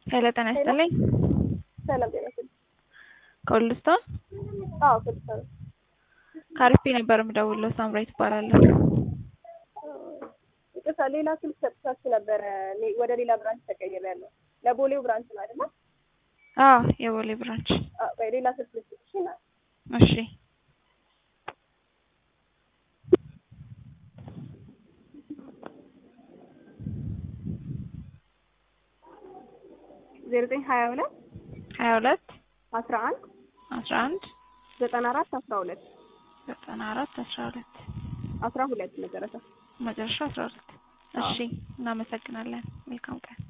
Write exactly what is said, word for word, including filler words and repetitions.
ሄሎ ጤና ይስጥልኝ። ሰላም ጤና ይስጥልኝ። ከሁልስቶን አዎ ከሁልስቶን ካርፒ ነበር የምደውለው። ሳምራዊት እባላለሁ። ይቅርታ ሌላ ስልክ ሰጥቻችሁ ነበረ። ወደ ሌላ ብራንች ተቀይሬያለሁ። ለቦሌው ብራንች ነው አይደል? አዎ የቦሌ ብራንች። አዎ በሌላ ስልክ ልስጥሽ እና እሺ ዜሮ ዘጠኝ ሀያ ሁለት ሀያ ሁለት አስራ አንድ አስራ አንድ ዘጠና አራት አስራ ሁለት ዘጠና አራት አስራ ሁለት አስራ ሁለት መጨረሻ መጨረሻ አስራ ሁለት እሺ እናመሰግናለን። መልካም ቀን።